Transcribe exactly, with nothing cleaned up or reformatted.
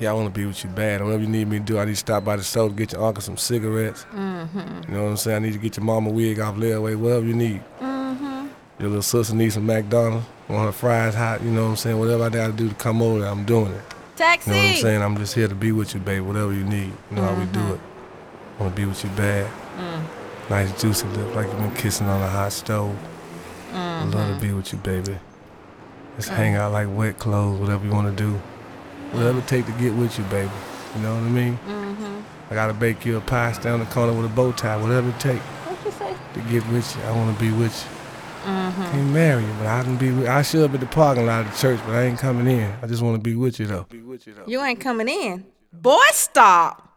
Yeah, I want to be with you bad. Whatever you need me to do, I need to stop by the store to get your uncle some cigarettes. Mm-hmm. You know what I'm saying? I need to get your mama wig off Leadway, whatever you need. Mm-hmm. Your little sister needs some McDonald's, want her fries hot, you know what I'm saying? Whatever I gotta do to come over there, I'm doing it. Taxi! You know what I'm saying? I'm just here to be with you, baby, whatever you need. You know mm-hmm. how we do it. I want to be with you bad. Mm. Nice juicy lip, like you've been kissing on a hot stove. Mm-hmm. I love to be with you, baby. Just mm. hang out like wet clothes, whatever you want to do. Whatever it take to get with you, baby. You know what I mean? Mm-hmm. I gotta bake you a pie, stay on the corner with a bow tie, whatever it take. What you say? To get with you. I want to be with you. Mm-hmm. Can't marry you, but I can be with I should be at the parking lot of the church, but I ain't coming in. I just want to be with you, though. You ain't coming in? Boy, stop!